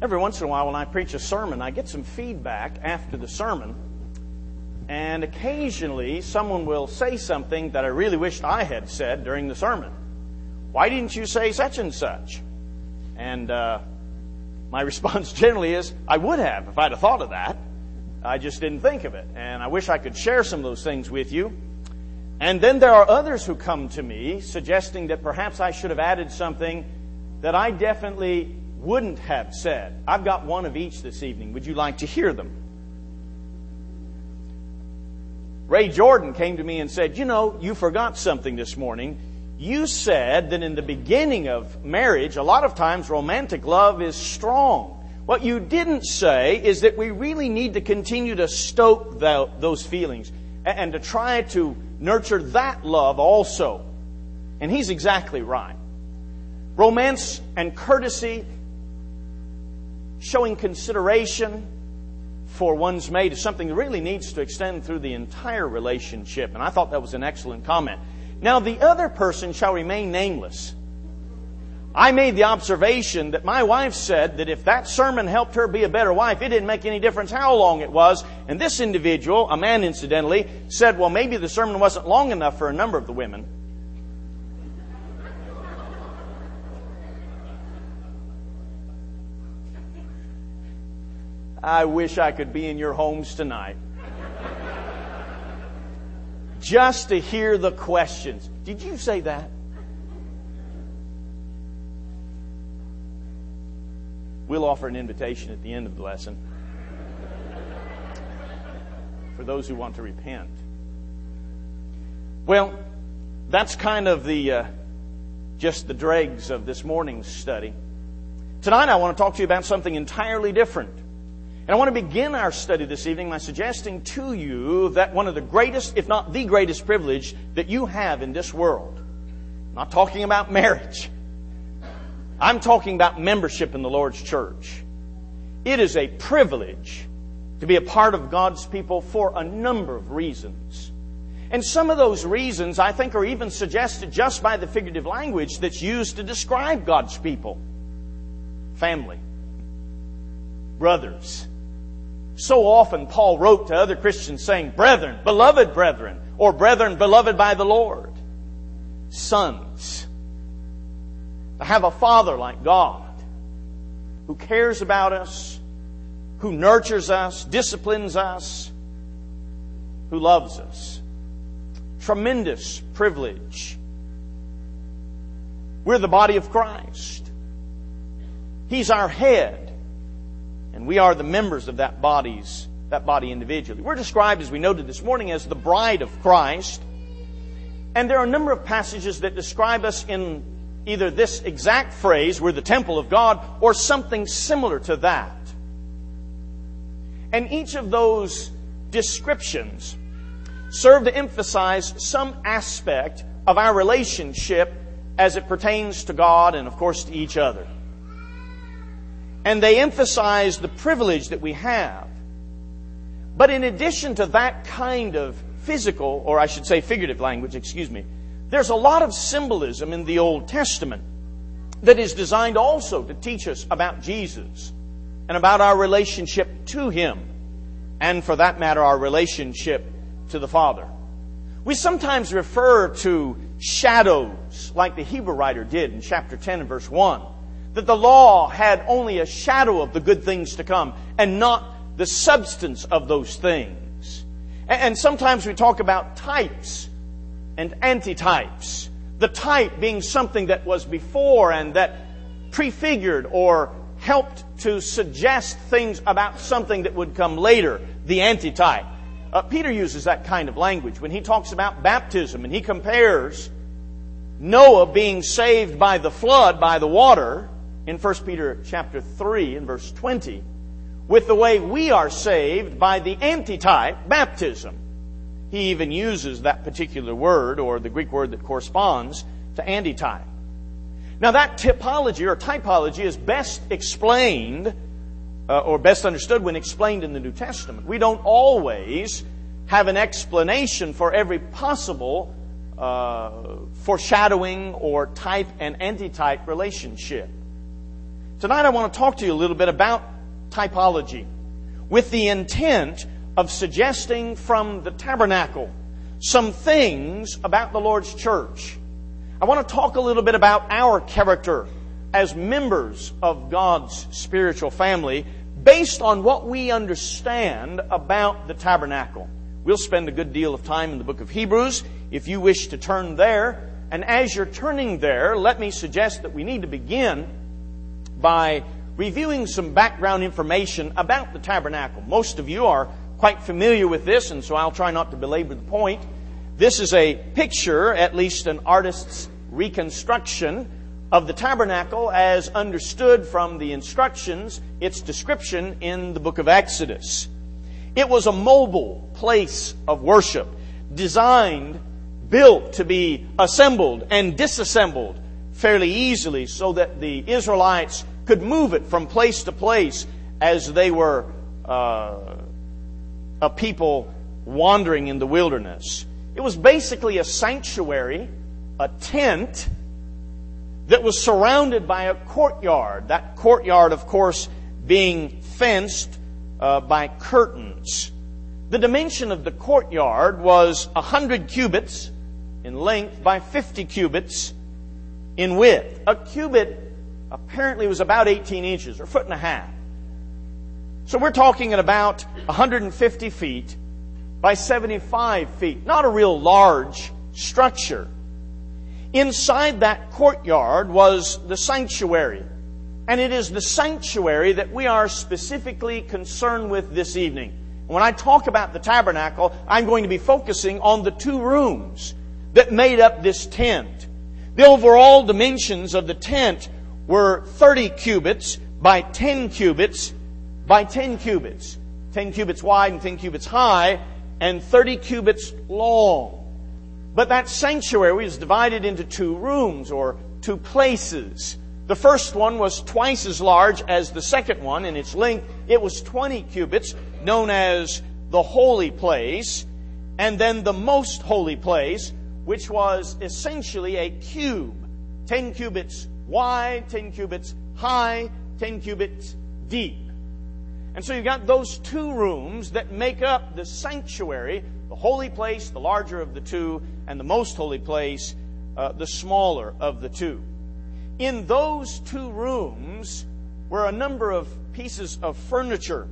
Every once in a while when I preach a sermon, I get some feedback after the sermon. And occasionally someone will say something that I really wished I had said during the sermon. Why didn't you say such and such? And my response generally is, I would have if I'd have thought of that. I just didn't think of it. And I wish I could share some of those things with you. And then there are others who come to me suggesting that perhaps I should have added something that I definitely wouldn't have said. I've got one of each this evening. Would you like to hear them? Ray Jordan came to me and said, you forgot something this morning. You said that in the beginning of marriage, a lot of times romantic love is strong. What you didn't say is that we really need to continue to stoke those feelings and to try to nurture that love also. And he's exactly right. Romance and courtesy, showing consideration for one's mate is something that really needs to extend through the entire relationship. And I thought that was an excellent comment. Now, the other person shall remain nameless. I made the observation that my wife said that if that sermon helped her be a better wife, it didn't make any difference how long it was. And this individual, a man incidentally, said, well, maybe the sermon wasn't long enough for a number of the women. I wish I could be in your homes tonight. Just to hear the questions. Did you say that? We'll offer an invitation at the end of the lesson for those who want to repent. Well, that's kind of just the dregs of this morning's study. Tonight I want to talk to you about something entirely different. And I want to begin our study this evening by suggesting to you that one of the greatest, if not the greatest privilege that you have in this world. I'm not talking about marriage. I'm talking about membership in the Lord's church. It is a privilege to be a part of God's people for a number of reasons. And some of those reasons, I think, are even suggested just by the figurative language that's used to describe God's people. Family. Brothers. So often Paul wrote to other Christians saying, brethren, or brethren beloved by the Lord. Sons. To have a father like God who cares about us, who nurtures us, disciplines us, who loves us. Tremendous privilege. We're the body of Christ. He's our head. And we are the members of that body individually. We're described, as we noted this morning, as the bride of Christ. And there are a number of passages that describe us in either this exact phrase, we're the temple of God, or something similar to that. And each of those descriptions serve to emphasize some aspect of our relationship as it pertains to God and, of course, to each other. And they emphasize the privilege that we have. But in addition to that kind of physical, or I should say figurative language, there's a lot of symbolism in the Old Testament that is designed also to teach us about Jesus and about our relationship to Him, and for that matter, our relationship to the Father. We sometimes refer to shadows, like the Hebrew writer did in chapter 10 and verse 1. That the law had only a shadow of the good things to come and not the substance of those things. And sometimes we talk about types and antitypes. The type being something that was before and that prefigured or helped to suggest things about something that would come later, the antitype. Peter uses that kind of language when he talks about baptism, and he compares Noah being saved by the flood, by the water, in 1 Peter chapter 3 and verse 20, with the way we are saved by the antitype, baptism. He even uses that particular word, or the Greek word that corresponds to antitype. Now that typology or typology is best explained, or best understood when explained in the New Testament. We don't always have an explanation for every possible foreshadowing or type and antitype relationship. Tonight I want to talk to you a little bit about typology with the intent of suggesting from the tabernacle some things about the Lord's church. I want to talk a little bit about our character as members of God's spiritual family based on what we understand about the tabernacle. We'll spend a good deal of time in the book of Hebrews if you wish to turn there. And as you're turning there, let me suggest that we need to begin by reviewing some background information about the tabernacle. Most of you are quite familiar with this, and so I'll try not to belabor the point. This is a picture, at least an artist's reconstruction of the tabernacle as understood from the instructions, its description in the book of Exodus. It was a mobile place of worship, designed, built to be assembled and disassembled fairly easily so that the Israelites could move it from place to place as they were a people wandering in the wilderness. It was basically a sanctuary, a tent that was surrounded by a courtyard. That courtyard, of course, being fenced by curtains. The dimension of the courtyard was 100 cubits in length by 50 cubits in width. A cubit apparently was about 18 inches, or a foot and a half. So we're talking at about 150 feet by 75 feet. Not a real large structure. Inside that courtyard was the sanctuary. And it is the sanctuary that we are specifically concerned with this evening. When I talk about the tabernacle, I'm going to be focusing on the two rooms that made up this tent. The overall dimensions of the tent were 30 cubits by 10 cubits by 10 cubits. 10 cubits wide and 10 cubits high, and 30 cubits long. But that sanctuary was divided into two rooms, or two places. The first one was twice as large as the second one in its length. It was 20 cubits, known as the holy place. And then the most holy place, which was essentially a cube. 10 cubits wide, 10 cubits high, 10 cubits deep. And so you've got those two rooms that make up the sanctuary, the holy place, the larger of the two, and the most holy place, the smaller of the two. In those two rooms were a number of pieces of furniture.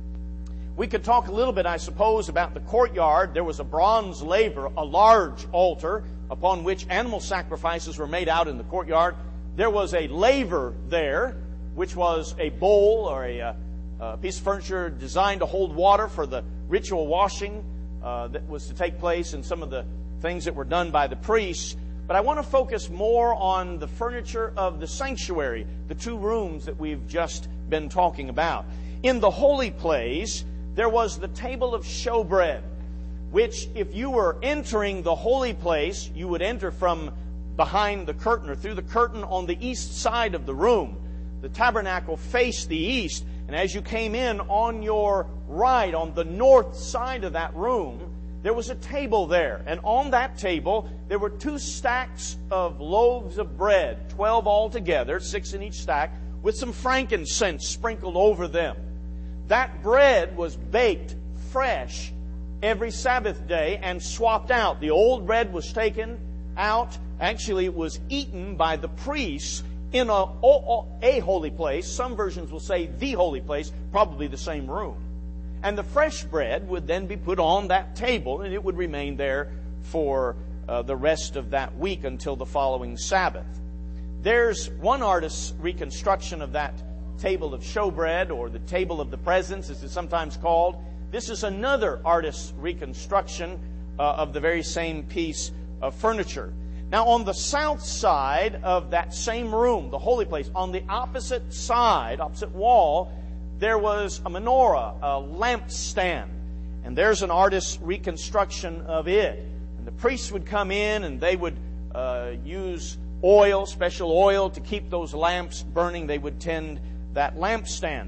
We could talk a little bit, I suppose, about the courtyard. There was a bronze laver, a large altar upon which animal sacrifices were made out in the courtyard. There was a laver there, which was a bowl or a piece of furniture designed to hold water for the ritual washing that was to take place and some of the things that were done by the priests. But I want to focus more on the furniture of the sanctuary, the two rooms that we've just been talking about. In the holy place, there was the table of showbread, which if you were entering the holy place, you would enter from behind the curtain or through the curtain on the east side of the room. The tabernacle faced the east, and as you came in on your right, on the north side of that room, there was a table there. And on that table, there were 2 stacks of loaves of bread, 12 altogether, 6 in each stack, with some frankincense sprinkled over them. That bread was baked fresh every Sabbath day and swapped out. The old bread was taken out. Actually, it was eaten by the priests in a holy place. Some versions will say the holy place, probably the same room. And the fresh bread would then be put on that table, and it would remain there for the rest of that week until the following Sabbath. There's one artist's reconstruction of that table of showbread, or the table of the presence, as it's sometimes called. This is another artist's reconstruction of the very same piece of furniture. Now, on the south side of that same room, the holy place, on the opposite side, opposite wall, there was a menorah, a lampstand. And there's an artist's reconstruction of it. And the priests would come in and they would use oil, special oil, to keep those lamps burning. They would tend that lampstand.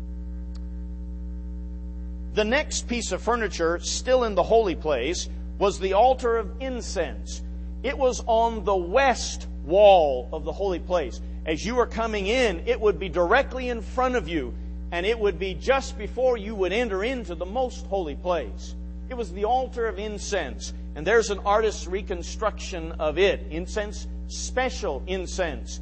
The next piece of furniture, still in the holy place, was the altar of incense. It was on the west wall of the holy place. As you were coming in, it would be directly in front of you, and it would be just before you would enter into the most holy place. It was the altar of incense, and there's an artist's reconstruction of it. Incense, special incense,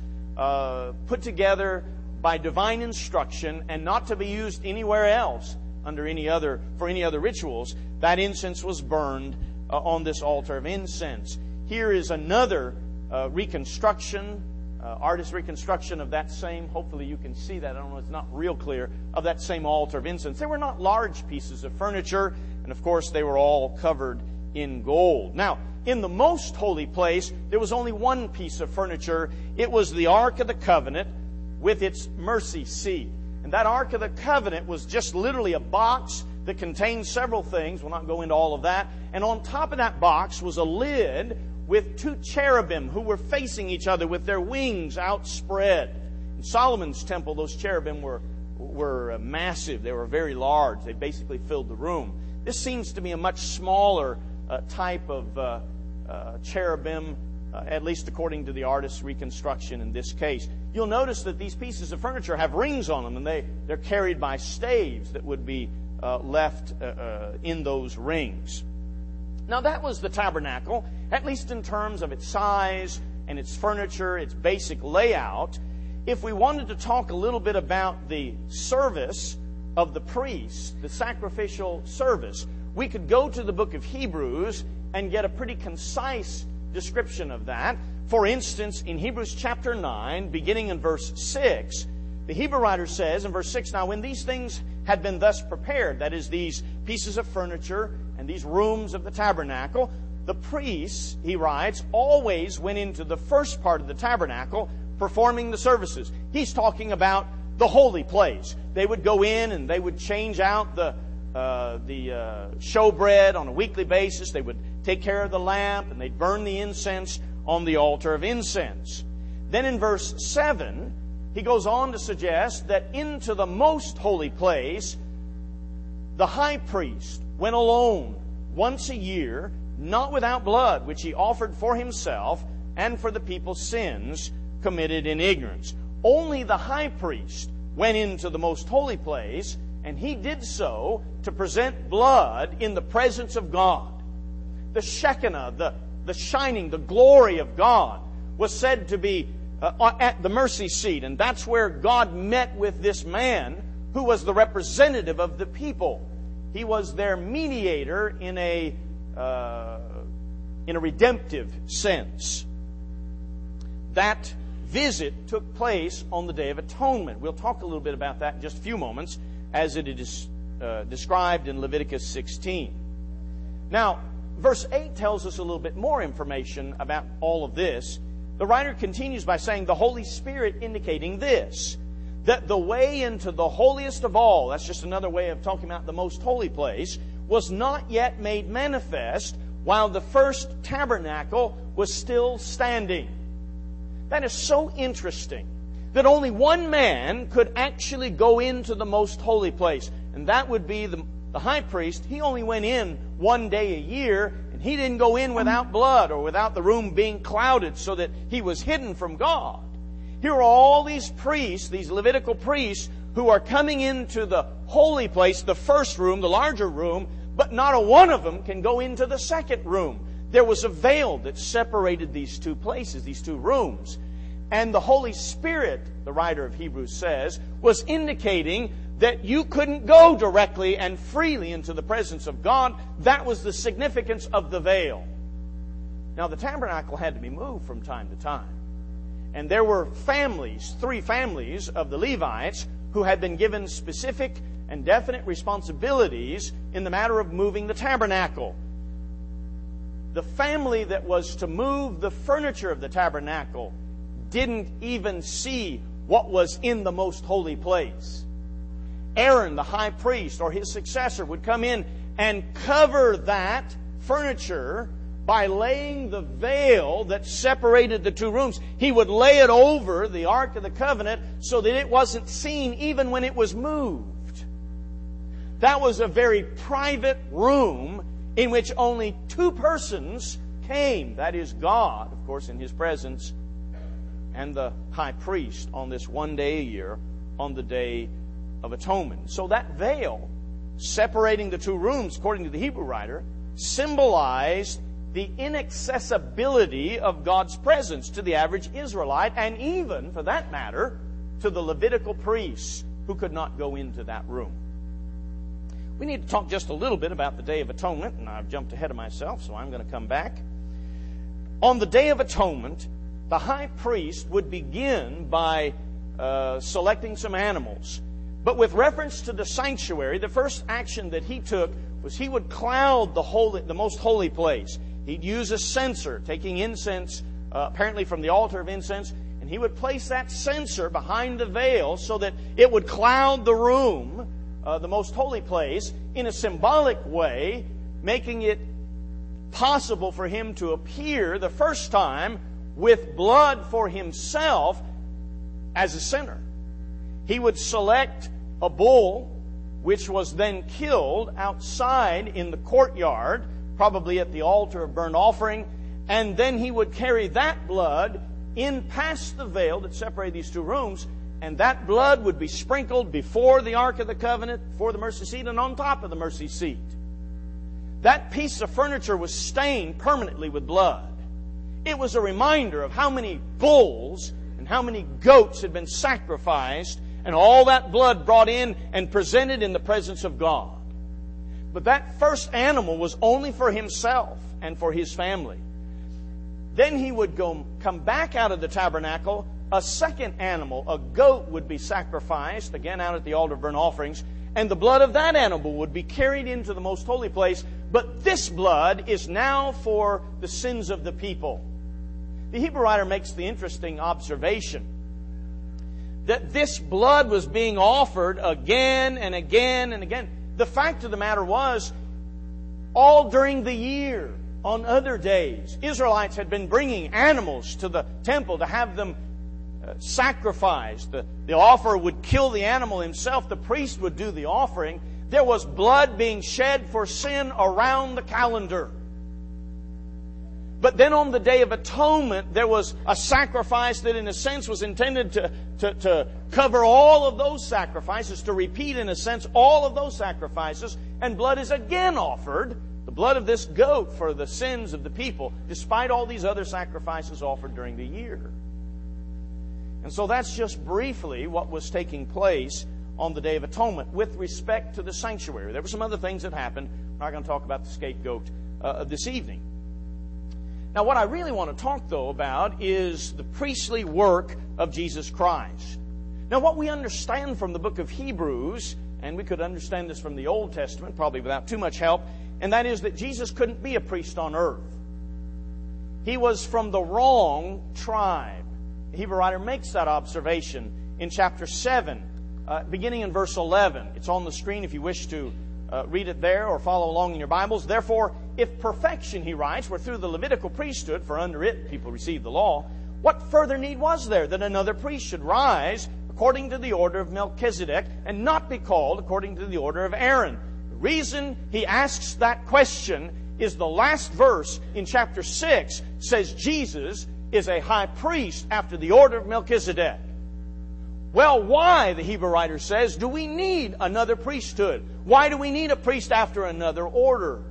put together by divine instruction and not to be used anywhere else for any other rituals. That incense was burned on this altar of incense. Here is another reconstruction, artist reconstruction of that same, hopefully you can see that, I don't know, it's not real clear, of that same altar of incense. They were not large pieces of furniture, and of course they were all covered in gold. Now, in the most holy place, there was only one piece of furniture. It was the Ark of the Covenant with its mercy seat. And that Ark of the Covenant was just literally a box that contained several things. We'll not go into all of that. And on top of that box was a lid with two cherubim who were facing each other with their wings outspread. In Solomon's temple, those cherubim were massive. They were very large. They basically filled the room. This seems to be a much smaller type of cherubim, at least according to the artist's reconstruction in this case. You'll notice that these pieces of furniture have rings on them, and they're carried by staves that would be left in those rings. Now that was the tabernacle, at least in terms of its size and its furniture, its basic layout. If we wanted to talk a little bit about the service of the priests, the sacrificial service, we could go to the book of Hebrews and get a pretty concise description of that. For instance, in Hebrews chapter 9, beginning in verse 6, the Hebrew writer says in verse 6, "Now when these things had been thus prepared," that is, these pieces of furniture and these rooms of the tabernacle, "the priests," he writes, "always went into the first part of the tabernacle, performing the services." He's talking about the holy place. They would go in and they would change out the showbread on a weekly basis. They would take care of the lamp, and they'd burn the incense on the altar of incense. Then in verse 7, he goes on to suggest that into the most holy place, the high priest went alone once a year, not without blood, which he offered for himself and for the people's sins committed in ignorance. Only the high priest went into the most holy place, and he did so to present blood in the presence of God. The Shekinah, the shining, the glory of God was said to be at the mercy seat, and that's where God met with this man who was the representative of the people. He was their mediator in a redemptive sense. That visit took place on the Day of Atonement. We'll talk a little bit about that in just a few moments, as it is described in Leviticus 16. Now, verse 8 tells us a little bit more information about all of this. The writer continues by saying, "The Holy Spirit indicating this, that the way into the holiest of all," that's just another way of talking about the most holy place, "was not yet made manifest while the first tabernacle was still standing." That is so interesting, that only one man could actually go into the most holy place, and that would be the high priest. He only went in one day a year, and he didn't go in without blood or without the room being clouded so that he was hidden from God. Here are all these priests, these Levitical priests, who are coming into the holy place, the first room, the larger room, but not a one of them can go into the second room. There was a veil that separated these two places, these two rooms. And the Holy Spirit, the writer of Hebrews says, was indicating that you couldn't go directly and freely into the presence of God. That was the significance of the veil. Now, the tabernacle had to be moved from time to time. And there were families, 3 families of the Levites, who had been given specific and definite responsibilities in the matter of moving the tabernacle. The family that was to move the furniture of the tabernacle didn't even see what was in the most holy place. Aaron, the high priest, or his successor, would come in and cover that furniture by laying the veil that separated the two rooms. He would lay it over the Ark of the Covenant so that it wasn't seen even when it was moved. That was a very private room in which only 2 persons came. That is God, of course, in His presence, and the high priest on this one day a year, on the Day of Atonement. So that veil separating the two rooms, according to the Hebrew writer, symbolized the inaccessibility of God's presence to the average Israelite, and even, for that matter, to the Levitical priests who could not go into that room. We need to talk just a little bit about the Day of Atonement, and I've jumped ahead of myself, so I'm going to come back. On the Day of Atonement, the high priest would begin by selecting some animals. But with reference to the sanctuary, the first action that he took was he would cloud the most holy place. He'd use a censer, taking incense, apparently from the altar of incense, and he would place that censer behind the veil so that it would cloud the room, the most holy place, in a symbolic way, making it possible for him to appear the first time with blood for himself as a sinner. He would select a bull, which was then killed outside in the courtyard, probably at the altar of burnt offering, and then he would carry that blood in past the veil that separated these two rooms, and that blood would be sprinkled before the Ark of the Covenant, before the mercy seat, and on top of the mercy seat. That piece of furniture was stained permanently with blood. It was a reminder of how many bulls and how many goats had been sacrificed, and all that blood brought in and presented in the presence of God. But that first animal was only for himself and for his family. Then he would come back out of the tabernacle. A second animal, a goat, would be sacrificed, again out at the altar of burnt offerings, and the blood of that animal would be carried into the most holy place. But this blood is now for the sins of the people. The Hebrew writer makes the interesting observation that this blood was being offered again and again and again. The fact of the matter was, all during the year, on other days, Israelites had been bringing animals to the temple to have them sacrificed. The offerer would kill the animal himself. The priest would do the offering. There was blood being shed for sin around the calendar. But then on the Day of Atonement, there was a sacrifice that in a sense was intended to cover all of those sacrifices, to repeat in a sense all of those sacrifices, and blood is again offered, the blood of this goat, for the sins of the people, despite all these other sacrifices offered during the year. And so that's just briefly what was taking place on the Day of Atonement with respect to the sanctuary. There were some other things that happened. I'm not going to talk about the scapegoat this evening. Now, what I really want to talk, though, about is the priestly work of Jesus Christ. Now, what we understand from the book of Hebrews, and we could understand this from the Old Testament, probably without too much help, and that is that Jesus couldn't be a priest on earth. He was from the wrong tribe. The Hebrew writer makes that observation in chapter 7, beginning in verse 11. It's on the screen if you wish to read it there or follow along in your Bibles. Therefore, if perfection, he writes, were through the Levitical priesthood, for under it people received the law, what further need was there that another priest should rise according to the order of Melchizedek and not be called according to the order of Aaron? The reason he asks that question is the last verse in chapter 6 says Jesus is a high priest after the order of Melchizedek. Well, why, the Hebrew writer says, do we need another priesthood? Why do we need a priest after another order?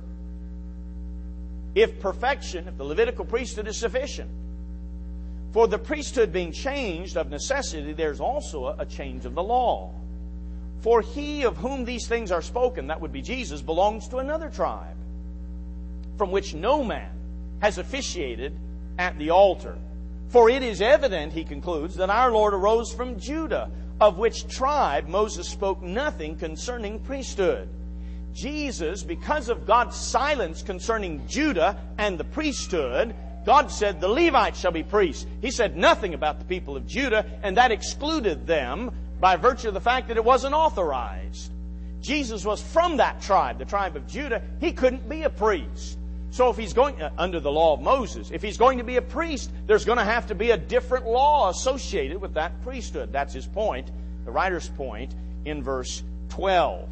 If perfection, if the Levitical priesthood is sufficient. For the priesthood being changed of necessity, there's also a change of the law. For he of whom these things are spoken, that would be Jesus, belongs to another tribe, from which no man has officiated at the altar. For it is evident, he concludes, that our Lord arose from Judah, of which tribe Moses spoke nothing concerning priesthood. Jesus, because of God's silence concerning Judah and the priesthood, God said the Levites shall be priests. He said nothing about the people of Judah, and that excluded them by virtue of the fact that it wasn't authorized. Jesus was from that tribe, the tribe of Judah. He couldn't be a priest. So if he's going, under the law of Moses, if he's going to be a priest, there's going to have to be a different law associated with that priesthood. That's his point, the writer's point, in verse 12.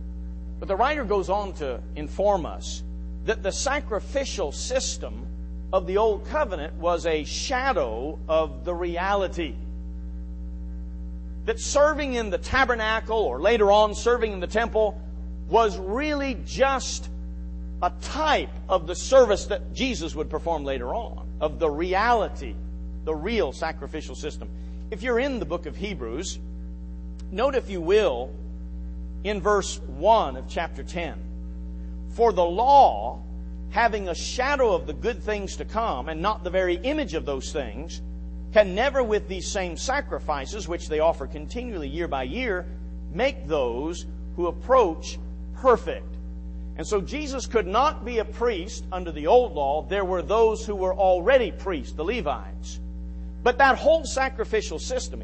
But the writer goes on to inform us that the sacrificial system of the Old Covenant was a shadow of the reality. That serving in the tabernacle, or later on serving in the temple, was really just a type of the service that Jesus would perform later on, of the reality, the real sacrificial system. If you're in the book of Hebrews, note, if you will, in verse 1 of chapter 10, "For the law, having a shadow of the good things to come, and not the very image of those things, can never with these same sacrifices, which they offer continually year by year, make those who approach perfect." And so Jesus could not be a priest under the old law. There were those who were already priests, the Levites. But that whole sacrificial system,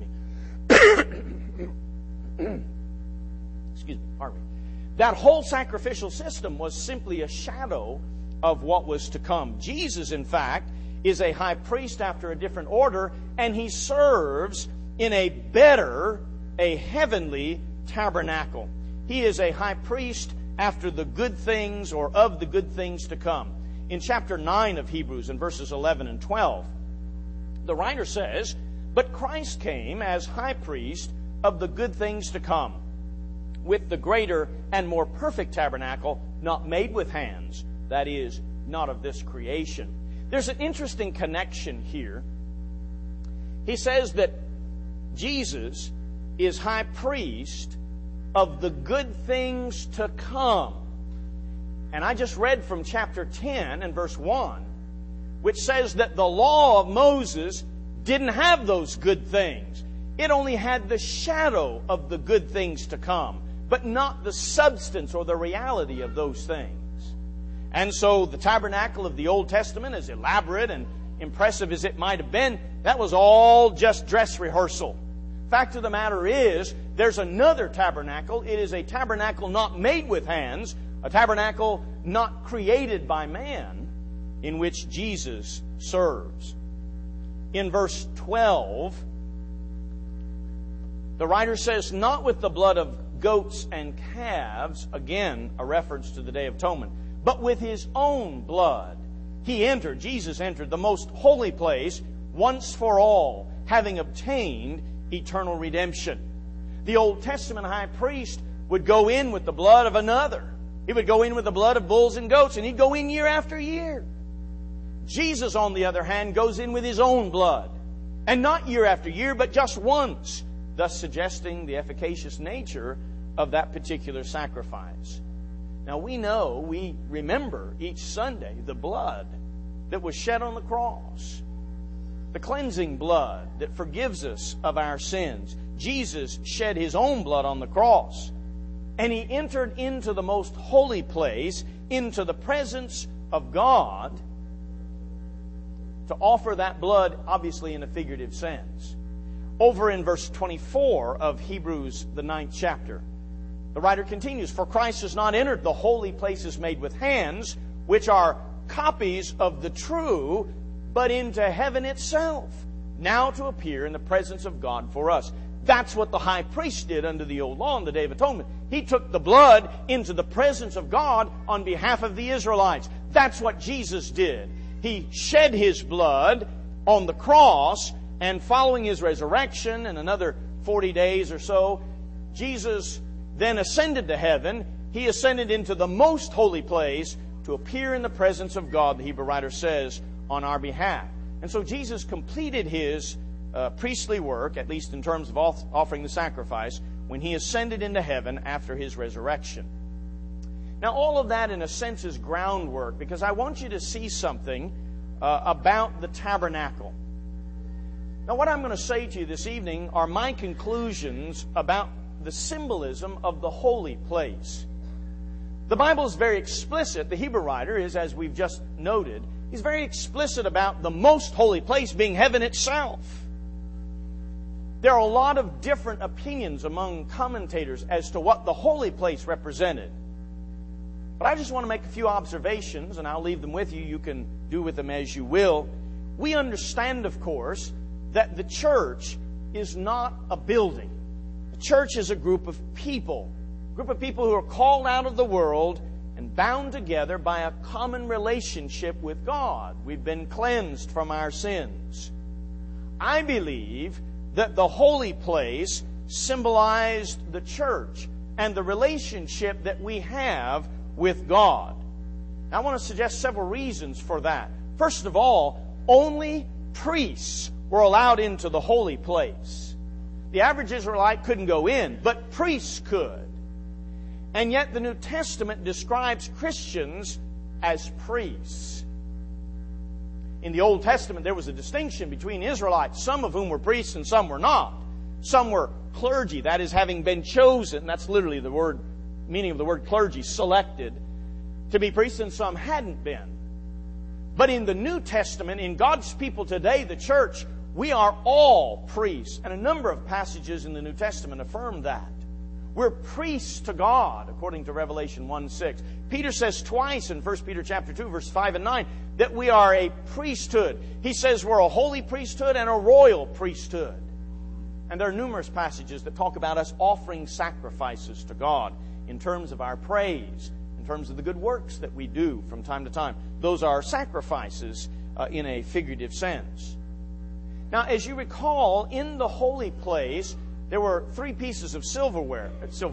that whole sacrificial system was simply a shadow of what was to come. Jesus, in fact, is a high priest after a different order, and he serves in a better, a heavenly tabernacle. He is a high priest after the good things, or of the good things to come. In chapter 9 of Hebrews, in verses 11 and 12, the writer says, "But Christ came as high priest of the good things to come, with the greater and more perfect tabernacle, not made with hands, that is, not of this creation." There's an interesting connection here. He says that Jesus is high priest of the good things to come. And I just read from chapter 10 and verse 1, which says that the law of Moses didn't have those good things. It only had the shadow of the good things to come, but not the substance or the reality of those things. And so the tabernacle of the Old Testament, as elaborate and impressive as it might have been, that was all just dress rehearsal. Fact of the matter is, there's another tabernacle. It is a tabernacle not made with hands, a tabernacle not created by man, in which Jesus serves. In verse 12, the writer says, "Not with the blood of goats and calves," again, a reference to the Day of Atonement, "but with His own blood. Jesus entered the most holy place once for all, having obtained eternal redemption." The Old Testament high priest would go in with the blood of another. He would go in with the blood of bulls and goats, and he'd go in year after year. Jesus, on the other hand, goes in with His own blood. And not year after year, but just once, thus suggesting the efficacious nature of that particular sacrifice. Now we remember each Sunday the blood that was shed on the cross. The cleansing blood that forgives us of our sins. Jesus shed His own blood on the cross. And He entered into the most holy place, into the presence of God, to offer that blood, obviously in a figurative sense. Over in verse 24 of Hebrews, the 9th chapter, the writer continues, "For Christ has not entered the holy places made with hands, which are copies of the true, but into heaven itself, now to appear in the presence of God for us." That's what the high priest did under the old law on the Day of Atonement. He took the blood into the presence of God on behalf of the Israelites. That's what Jesus did. He shed His blood on the cross, and following His resurrection and another 40 days or so, Jesus then ascended to heaven. He ascended into the most holy place to appear in the presence of God, the Hebrew writer says, on our behalf. And so Jesus completed His priestly work, at least in terms of offering the sacrifice, when He ascended into heaven after His resurrection. Now, all of that, in a sense, is groundwork, because I want you to see something about the tabernacle. Now, what I'm going to say to you this evening are my conclusions about the symbolism of the holy place. The Bible is very explicit. The Hebrew writer is, as we've just noted, he's very explicit about the most holy place being heaven itself. There are a lot of different opinions among commentators as to what the holy place represented. But I just want to make a few observations, and I'll leave them with you. You can do with them as you will. We understand, of course, that the church is not a building. The church is a group of people who are called out of the world and bound together by a common relationship with God. We've been cleansed from our sins. I believe that the holy place symbolized the church and the relationship that we have with God. Now, I want to suggest several reasons for that. First of all, only priests were allowed into the holy place. The average Israelite couldn't go in, but priests could. And yet the New Testament describes Christians as priests. In the Old Testament, there was a distinction between Israelites, some of whom were priests and some were not. Some were clergy, that is, having been chosen, that's literally the word, meaning of the word clergy, selected to be priests, and some hadn't been. But in the New Testament, in God's people today, the church, we are all priests. And a number of passages in the New Testament affirm that. We're priests to God, according to Revelation 1:6. Peter says twice in 1 Peter chapter 2, verse 5 and 9, that we are a priesthood. He says we're a holy priesthood and a royal priesthood. And there are numerous passages that talk about us offering sacrifices to God in terms of our praise, in terms of the good works that we do from time to time. Those are sacrifices in a figurative sense. Now, as you recall, in the holy place, there were 3 pieces of silverware.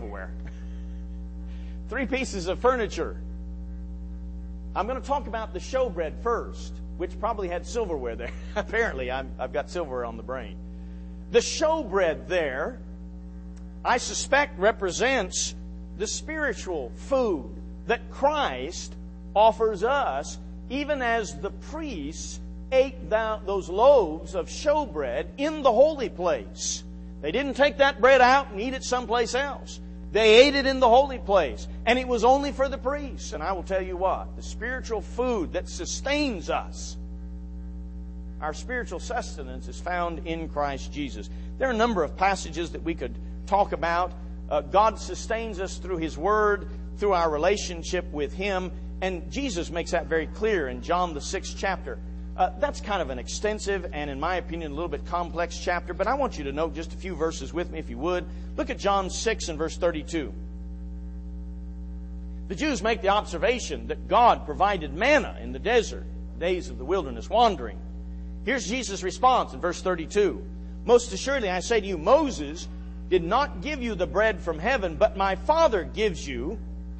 Three pieces of furniture. I'm going to talk about the showbread first, which probably had silverware there. Apparently, I've got silverware on the brain. The showbread there, I suspect, represents the spiritual food that Christ offers us, even as the priests ate those loaves of showbread in the holy place. They didn't take that bread out and eat it someplace else. They ate it in the holy place. And it was only for the priests. And I will tell you what, the spiritual food that sustains us, our spiritual sustenance, is found in Christ Jesus. There are a number of passages that we could talk about. God sustains us through His Word, through our relationship with Him. And Jesus makes that very clear in John the 6th chapter. That's kind of an extensive and, in my opinion, a little bit complex chapter, but I want you to note just a few verses with me, if you would. Look at John 6 and verse 32. The Jews make the observation that God provided manna in the desert, days of the wilderness wandering. Here's Jesus' response in verse 32. Most assuredly, I say to you, Moses did not give you the bread from heaven, but my Father gives you...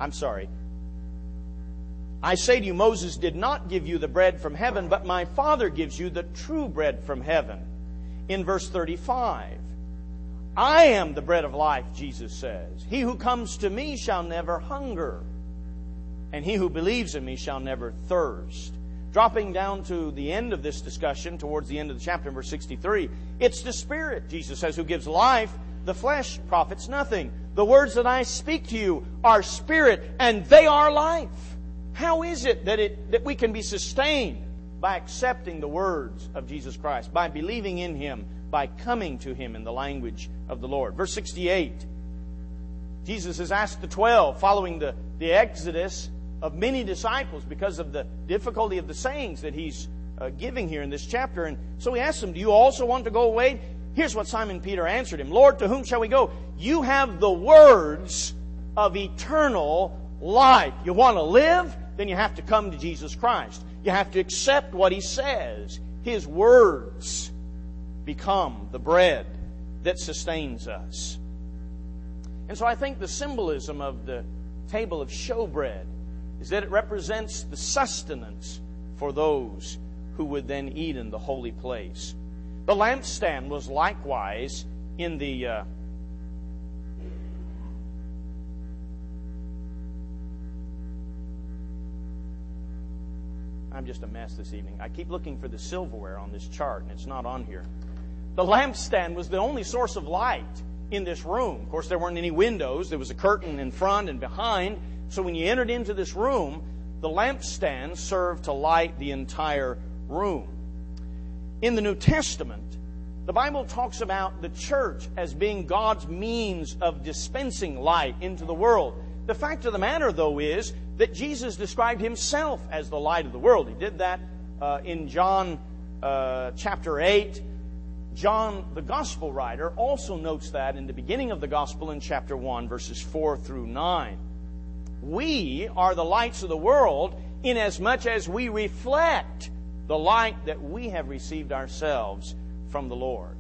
I say to you, Moses did not give you the bread from heaven, but my Father gives you the true bread from heaven. In verse 35, I am the bread of life, Jesus says. He who comes to me shall never hunger, and he who believes in me shall never thirst. Dropping down to the end of this discussion, towards the end of the chapter, in verse 63, it's the Spirit, Jesus says, who gives life. The flesh profits nothing. The words that I speak to you are spirit, and they are life. How is it that we can be sustained? By accepting the words of Jesus Christ, by believing in Him, by coming to Him in the language of the Lord. Verse 68, Jesus has asked the 12, following the exodus of many disciples because of the difficulty of the sayings that He's giving here in this chapter. And so He asks them, do you also want to go away? Here's what Simon Peter answered Him. Lord, to whom shall we go? You have the words of eternal life. You want to live? Then you have to come to Jesus Christ. You have to accept what He says. His words become the bread that sustains us. And so I think the symbolism of the table of showbread is that it represents the sustenance for those who would then eat in the holy place. The lampstand was likewise in the I'm just a mess this evening. I keep looking for the silverware on this chart, and it's not on here. The lampstand was the only source of light in this room. Of course, there weren't any windows. There was a curtain in front and behind. So when you entered into this room, the lampstand served to light the entire room. In the New Testament, the Bible talks about the church as being God's means of dispensing light into the world. The fact of the matter, though, is that Jesus described Himself as the light of the world. He did that in John chapter 8. John, the Gospel writer, also notes that in the beginning of the Gospel in chapter 1, verses 4 through 9. We are the lights of the world inasmuch as we reflect the light that we have received ourselves from the Lord.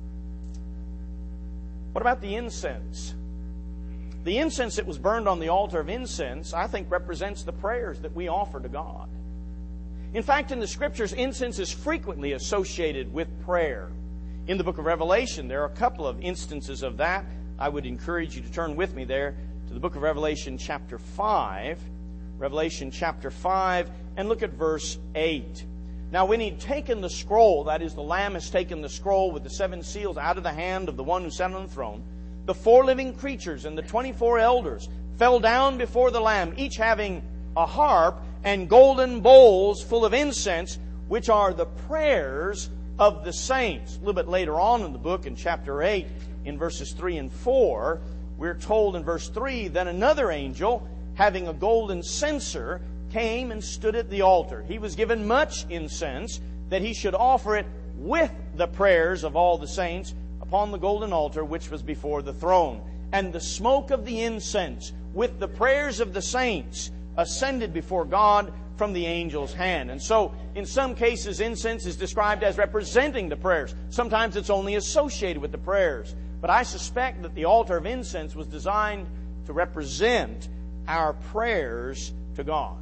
What about the incense? The incense that was burned on the altar of incense, I think, represents the prayers that we offer to God. In fact, in the Scriptures, incense is frequently associated with prayer. In the book of Revelation, there are a couple of instances of that. I would encourage you to turn with me there to the book of Revelation chapter 5. Revelation chapter 5, and look at verse 8. Now when he'd taken the scroll, that is, the Lamb has taken the scroll with the 7 seals out of the hand of the one who sat on the throne, the 4 living creatures and the 24 elders fell down before the Lamb, each having a harp and golden bowls full of incense, which are the prayers of the saints. A little bit later on in the book, in chapter 8, in verses 3 and 4, we're told in verse 3, then another angel, having a golden censer, came and stood at the altar. He was given much incense, that he should offer it with the prayers of all the saints upon the golden altar which was before the throne. And the smoke of the incense with the prayers of the saints ascended before God from the angel's hand. And so, in some cases, incense is described as representing the prayers. Sometimes it's only associated with the prayers. But I suspect that the altar of incense was designed to represent our prayers to God.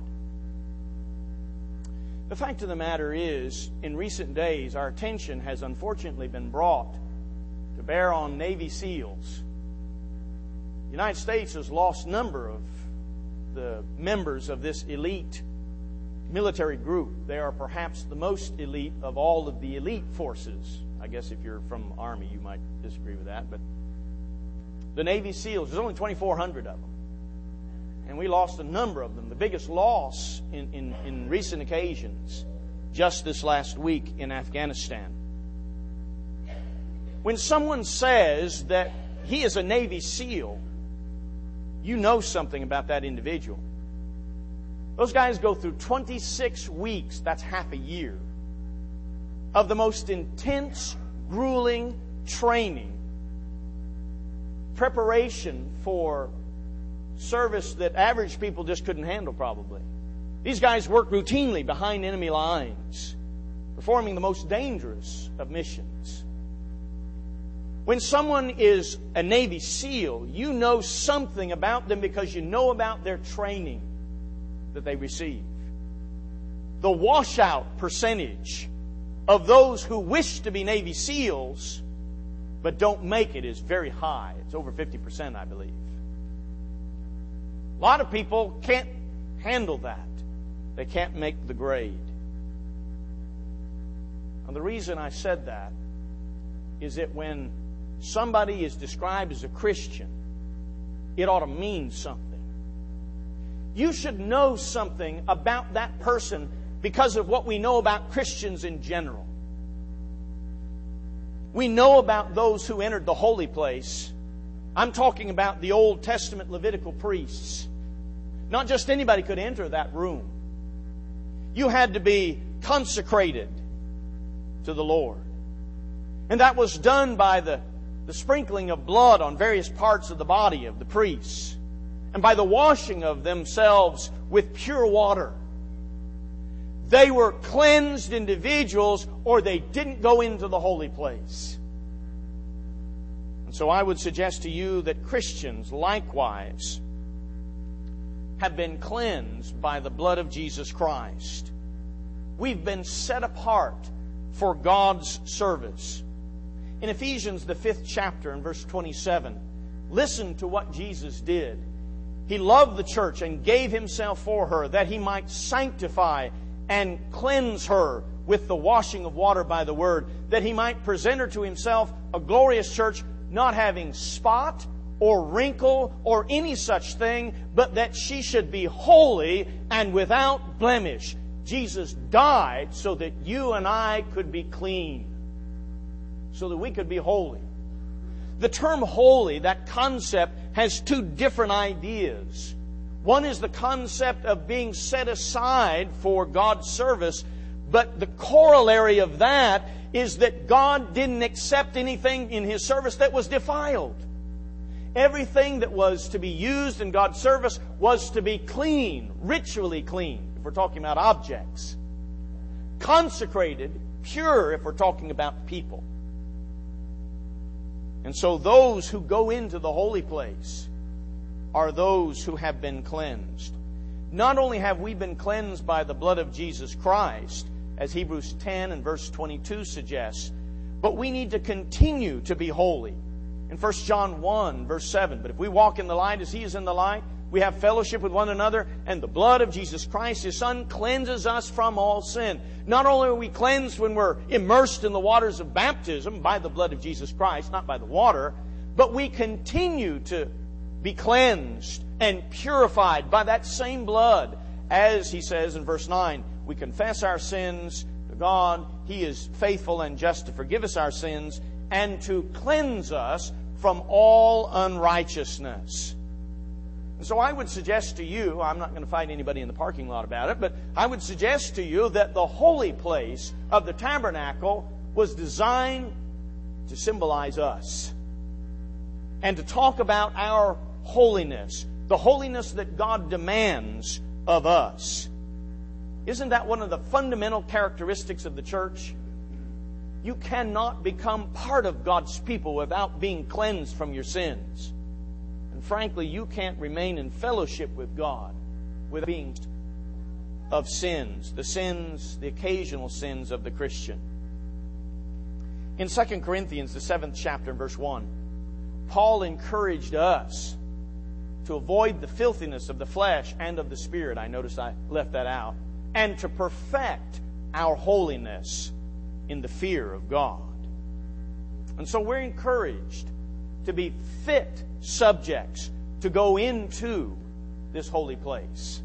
The fact of the matter is, in recent days, our attention has unfortunately been brought to bear on Navy SEALs. The United States has lost a number of the members of this elite military group. They are perhaps the most elite of all of the elite forces. I guess if you're from the Army, you might disagree with that. But the Navy SEALs, there's only 2,400 of them. And we lost a number of them. The biggest loss in recent occasions, just this last week in Afghanistan. When someone says that he is a Navy SEAL, you know something about that individual. Those guys go through 26 weeks, that's half a year, of the most intense, grueling training, preparation for service that average people just couldn't handle probably. These guys work routinely behind enemy lines, performing the most dangerous of missions. When someone is a Navy SEAL, you know something about them because you know about their training that they receive. The washout percentage of those who wish to be Navy SEALs but don't make it is very high. It's over 50%, I believe. A lot of people can't handle that. They can't make the grade. And the reason I said that is that when somebody is described as a Christian, it ought to mean something. You should know something about that person because of what we know about Christians in general. We know about those who entered the holy place. I'm talking about the Old Testament Levitical priests. Not just anybody could enter that room. You had to be consecrated to the Lord. And that was done by the sprinkling of blood on various parts of the body of the priests, and by the washing of themselves with pure water. They were cleansed individuals, or they didn't go into the holy place. And so I would suggest to you that Christians likewise have been cleansed by the blood of Jesus Christ. We've been set apart for God's service. In Ephesians, the 5th chapter, in verse 27, listen to what Jesus did. He loved the church and gave Himself for her, that He might sanctify and cleanse her with the washing of water by the Word, that He might present her to Himself a glorious church, not having spot or wrinkle or any such thing, but that she should be holy and without blemish. Jesus died so that you and I could be clean, so that we could be holy. The term holy, that concept, has two different ideas. One is the concept of being set aside for God's service, but the corollary of that is that God didn't accept anything in His service that was defiled. Everything that was to be used in God's service was to be clean, ritually clean, if we're talking about objects. Consecrated, pure, if we're talking about people. And so those who go into the holy place are those who have been cleansed. Not only have we been cleansed by the blood of Jesus Christ, as Hebrews 10 and verse 22 suggests, but we need to continue to be holy. In 1 John 1, verse 7, but if we walk in the light as He is in the light, we have fellowship with one another, and the blood of Jesus Christ, His Son, cleanses us from all sin. Not only are we cleansed when we're immersed in the waters of baptism by the blood of Jesus Christ, not by the water, but we continue to be cleansed and purified by that same blood. As He says in verse 9, we confess our sins to God. He is faithful and just to forgive us our sins and to cleanse us from all unrighteousness. And so I would suggest to you, I'm not going to fight anybody in the parking lot about it, but I would suggest to you that the holy place of the tabernacle was designed to symbolize us and to talk about our holiness, the holiness that God demands of us. Isn't that one of the fundamental characteristics of the church? You cannot become part of God's people without being cleansed from your sins. And frankly, you can't remain in fellowship with God without being of sins, the occasional sins of the Christian. In 2 Corinthians, the 7th chapter, verse 1, Paul encouraged us to avoid the filthiness of the flesh and of the spirit. I noticed I left that out. And to perfect our holiness in the fear of God. And so we're encouraged to be fit subjects to go into this holy place.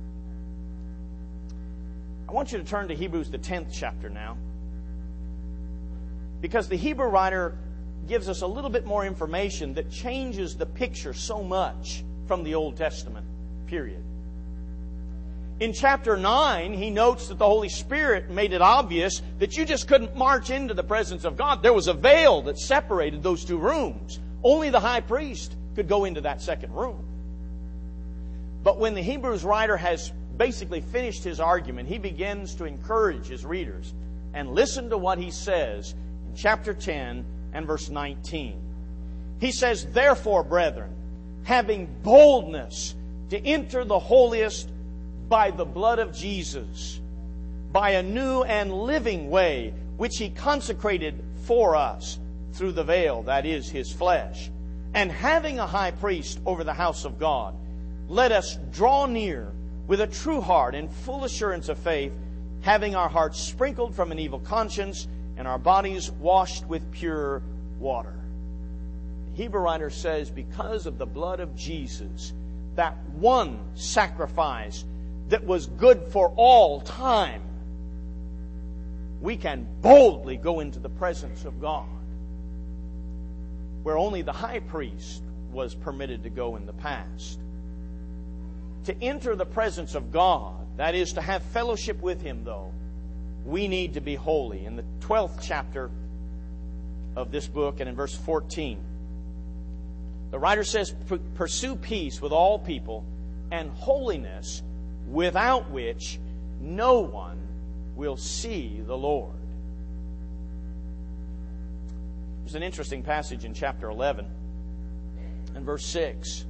I want you to turn to Hebrews, the 10th chapter now, because the Hebrew writer gives us a little bit more information that changes the picture so much from the Old Testament period. In chapter 9, he notes that the Holy Spirit made it obvious that you just couldn't march into the presence of God. There was a veil that separated those two rooms. Only the high priest could go into that second room. But when the Hebrews writer has basically finished his argument, he begins to encourage his readers. And listen to what he says in chapter 10 and verse 19. He says, "Therefore, brethren, having boldness to enter the holiest by the blood of Jesus, by a new and living way, which He consecrated for us through the veil, that is, His flesh. And having a high priest over the house of God, let us draw near with a true heart and full assurance of faith, having our hearts sprinkled from an evil conscience and our bodies washed with pure water." The Hebrew writer says, because of the blood of Jesus, that one sacrifice that was good for all time, we can boldly go into the presence of God, where only the high priest was permitted to go in the past. To enter the presence of God, that is, to have fellowship with Him, though, we need to be holy. In the 12th chapter of this book and in verse 14, the writer says, "Pursue peace with all people and holiness, without which no one will see the Lord." There's an interesting passage in chapter 11 and verse 6.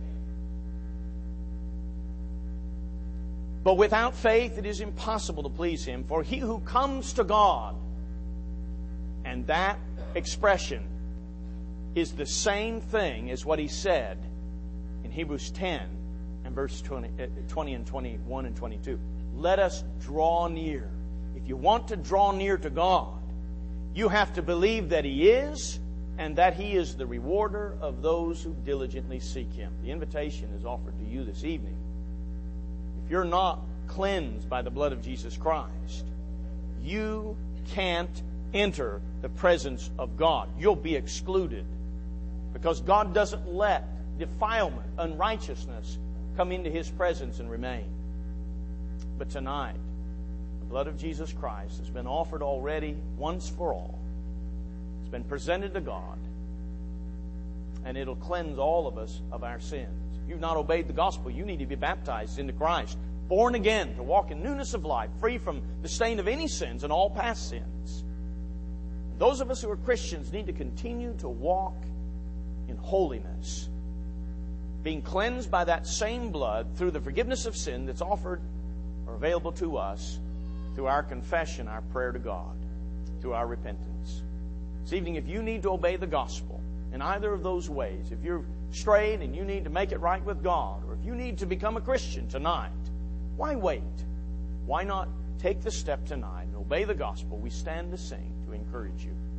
"But without faith it is impossible to please Him, for he who comes to God," and that expression is the same thing as what he said in Hebrews 10 and verse 20 and 21 and 22. Let us draw near. If you want to draw near to God, you have to believe that He is and that He is the rewarder of those who diligently seek Him. The invitation is offered to you this evening. If you're not cleansed by the blood of Jesus Christ, you can't enter the presence of God. You'll be excluded, because God doesn't let defilement, unrighteousness come into His presence and remain. But tonight, the blood of Jesus Christ has been offered already once for all. It's been presented to God. and it'll cleanse all of us of our sins. If you've not obeyed the gospel, you need to be baptized into Christ, born again to walk in newness of life, free from the stain of any sins and all past sins. Those of us who are Christians need to continue to walk in holiness, being cleansed by that same blood through the forgiveness of sin that's offered or available to us through our confession, our prayer to God, through our repentance. This evening, if you need to obey the gospel in either of those ways, if you're strayed and you need to make it right with God, or if you need to become a Christian tonight, why wait? Why not take the step tonight and obey the gospel? We stand to sing to encourage you.